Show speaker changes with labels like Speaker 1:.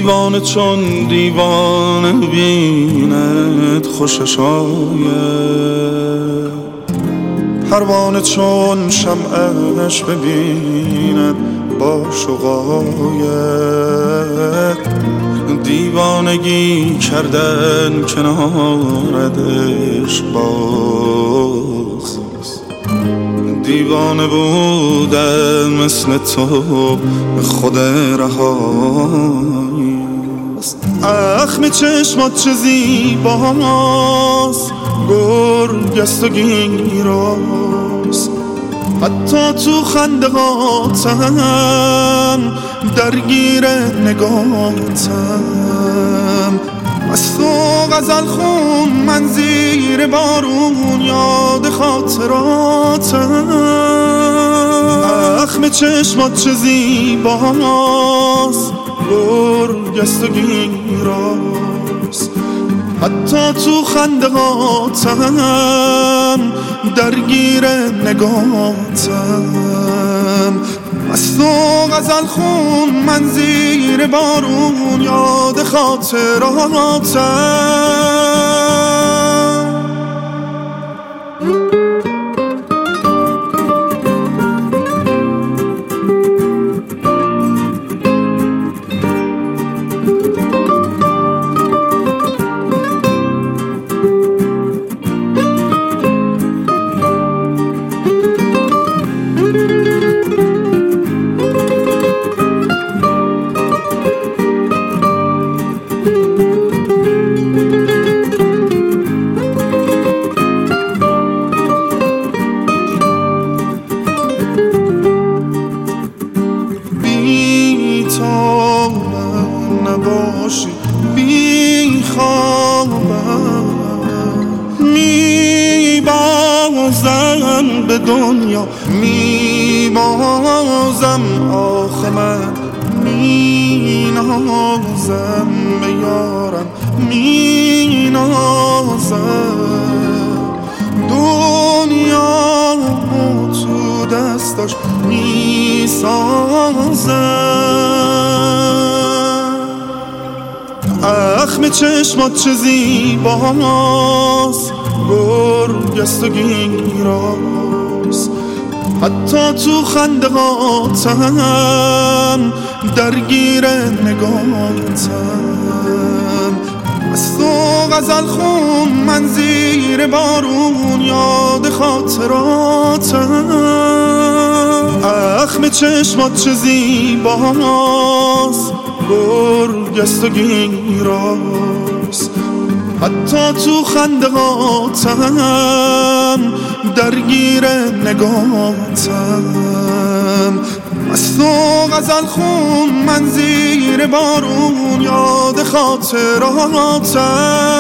Speaker 1: دیوانه چون دیوانه بیند خوشش آید، پروانه چون شمعش ببیند با شقایت. دیوانگی کردن کنارش باز، دیوانه بودن مثل تو به خود رهایی. اخم چشمات چه زیباست، گرگست و گیراست، حتی تو خنده هاتم درگیر نگاتم. از تو غزل خون من زیر بارون یاد خاطراتم. اخم چشمات چه زیباست، گرگست و گیراست، حتی تو خنده هاتم درگیر نگاتم. از تو غزل خون من زیر بارون یاد خاطراتم. نباشی بی خوابم، میبازم به دنیا، میبازم آخه من، مینازم به یارم، مینازم دنیا تو دستاش میسازم. اخم چشمات چه زیباست، گرگست و گیراست، حتی تو خنده هاتم درگیر نگاتم. از تو غزل خون من زیر بارون یاد خاطراتم. اخم چشمات چه زیباست، گرگست و گیراست، حتی تو خنده هاتم درگیر نگاتم. از تو غزل خون من زیر بارون یاد خاطراتم.